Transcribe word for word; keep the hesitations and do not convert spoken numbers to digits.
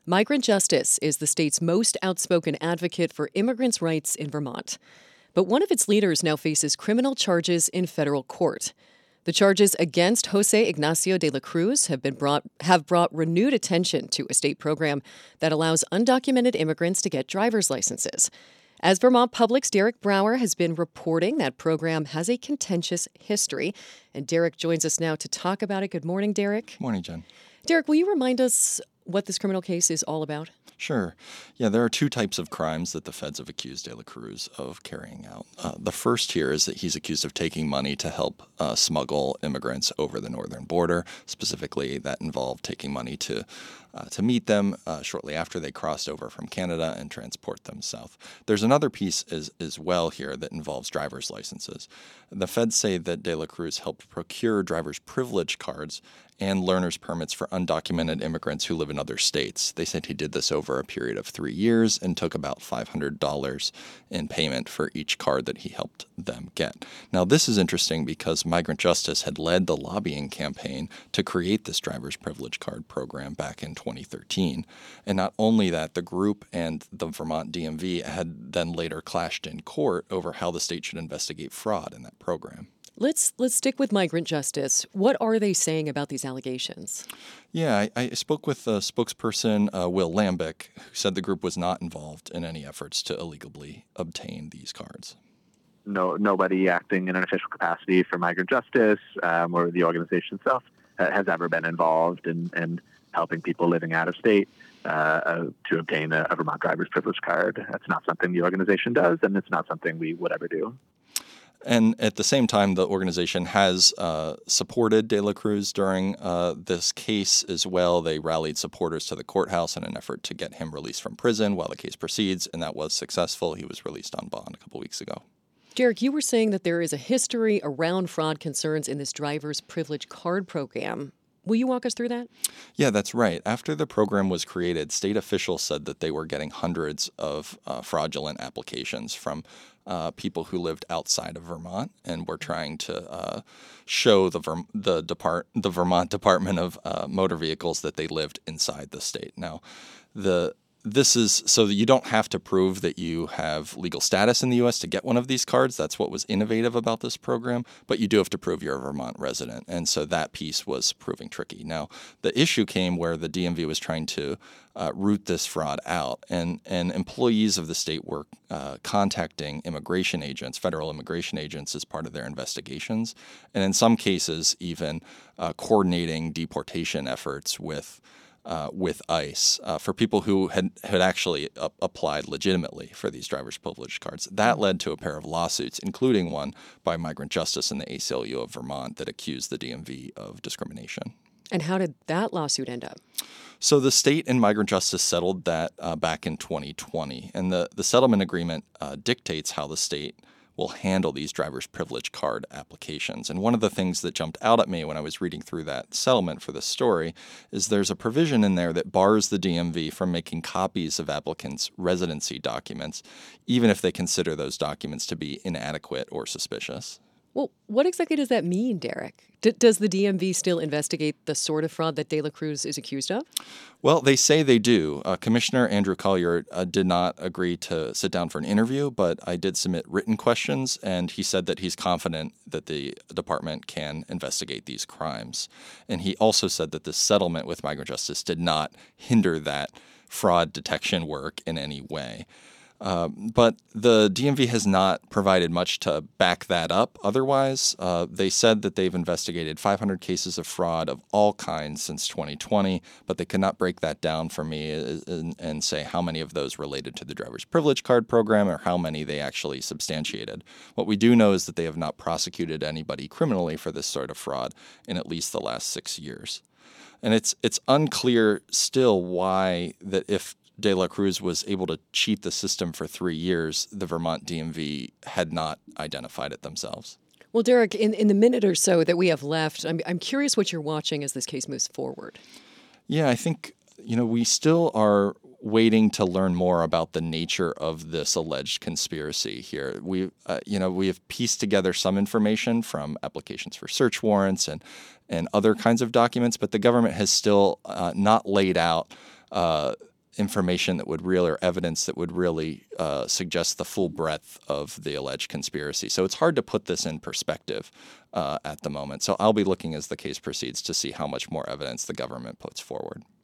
Migrant Justice is the state's most outspoken advocate for immigrants' rights in Vermont. But one of its leaders now faces criminal charges in federal court. The charges against Jose Ignacio de la Cruz have been brought have brought renewed attention to a state program that allows undocumented immigrants to get driver's licenses. As Vermont Public's Derek Brower has been reporting, that program has a contentious history. And Derek joins us now to talk about it. Good morning, Derek. Morning, Jen. Derek, will you remind us what this criminal case is all about? Sure. Yeah, there are two types of crimes that the feds have accused De La Cruz of carrying out. Uh, the first here is that he's accused of taking money to help uh, smuggle immigrants over the northern border. Specifically, that involved taking money to uh, to meet them uh, shortly after they crossed over from Canada and transport them south. There's another piece as, as well here that involves driver's licenses. The feds say that De La Cruz helped procure driver's privilege cards and learner's permits for undocumented immigrants who live in other states. They said he did this over a period of three years and took about five hundred dollars in payment for each card that he helped them get. Now, this is interesting because Migrant Justice had led the lobbying campaign to create this driver's privilege card program back in twenty thirteen. And not only that, the group and the Vermont D M V had then later clashed in court over how the state should investigate fraud in that program. Let's let's stick with Migrant Justice. What are they saying about these allegations? Yeah, I, I spoke with a spokesperson, uh, Will Lambic, who said the group was not involved in any efforts to illegally obtain these cards. No, nobody acting in an official capacity for Migrant Justice um, or the organization itself uh, has ever been involved in, in helping people living out of state uh, uh, to obtain a, a Vermont driver's privilege card. That's not something the organization does, and it's not something we would ever do. And at the same time, the organization has uh, supported De La Cruz during uh, this case as well. They rallied supporters to the courthouse in an effort to get him released from prison while the case proceeds, and that was successful. He was released on bond a couple weeks ago. Derek, you were saying that there is a history around fraud concerns in this driver's privilege card program. Will you walk us through that? Yeah, that's right. After the program was created, state officials said that they were getting hundreds of uh, fraudulent applications from uh, people who lived outside of Vermont and were trying to uh, show the Ver- the depart the Vermont Department of uh, Motor Vehicles that they lived inside the state. Now, the This is so that you don't have to prove that you have legal status in the U S to get one of these cards. That's what was innovative about this program. But you do have to prove you're a Vermont resident. And so that piece was proving tricky. Now, the issue came where the D M V was trying to uh, root this fraud out. And, and employees of the state were uh, contacting immigration agents, federal immigration agents, as part of their investigations. And in some cases, even uh, coordinating deportation efforts with Uh, with ICE uh, for people who had, had actually uh, applied legitimately for these driver's privilege cards. That led to a pair of lawsuits, including one by Migrant Justice and the A C L U of Vermont that accused the D M V of discrimination. And how did that lawsuit end up? So the state and Migrant Justice settled that uh, back in twenty twenty. And the, the settlement agreement uh, dictates how the state will handle these driver's privilege card applications. And one of the things that jumped out at me when I was reading through that settlement for this story is there's a provision in there that bars the D M V from making copies of applicants' residency documents, even if they consider those documents to be inadequate or suspicious. Well, what exactly does that mean, Derek? D- does the D M V still investigate the sort of fraud that De La Cruz is accused of? Well, they say they do. Uh, Commissioner Andrew Collier uh, did not agree to sit down for an interview, but I did submit written questions, and he said that he's confident that the department can investigate these crimes. And he also said that this settlement with Migrant Justice did not hinder that fraud detection work in any way. Uh, but the D M V has not provided much to back that up. Otherwise, uh, they said that they've investigated five hundred cases of fraud of all kinds since twenty twenty, but they could not break that down for me and, and say how many of those related to the driver's privilege card program or how many they actually substantiated. What we do know is that they have not prosecuted anybody criminally for this sort of fraud in at least the last six years. And it's it's unclear still why that if De La Cruz was able to cheat the system for three years, the Vermont D M V had not identified it themselves. Well, Derek, in, in the minute or so that we have left, I'm, I'm curious what you're watching as this case moves forward. Yeah, I think, you know, we still are waiting to learn more about the nature of this alleged conspiracy here. We, uh, you know, we have pieced together some information from applications for search warrants and, and other kinds of documents, but the government has still uh, not laid out uh, information that would really, or evidence that would really uh, suggest the full breadth of the alleged conspiracy. So it's hard to put this in perspective uh, at the moment. So I'll be looking as the case proceeds to see how much more evidence the government puts forward.